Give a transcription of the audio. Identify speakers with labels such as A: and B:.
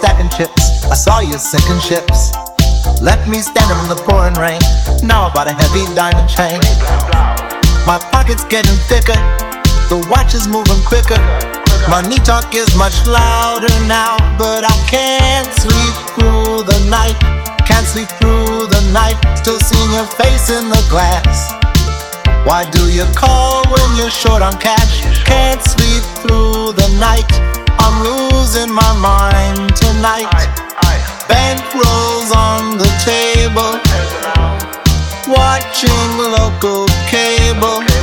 A: stacking chips. I saw you sinking ships. Left me standing in the pouring rain. Now I bought a heavy diamond chain. My pocket's getting thicker. The watch is moving quicker. Money talk is much louder now, but I can't sleep through the night. Can't sleep through the night. Still seeing your face in the glass. Why do you call when you're short on cash? Can't sleep through the night. I'm losing my mind tonight. Bankrolls on the table, watching local cable.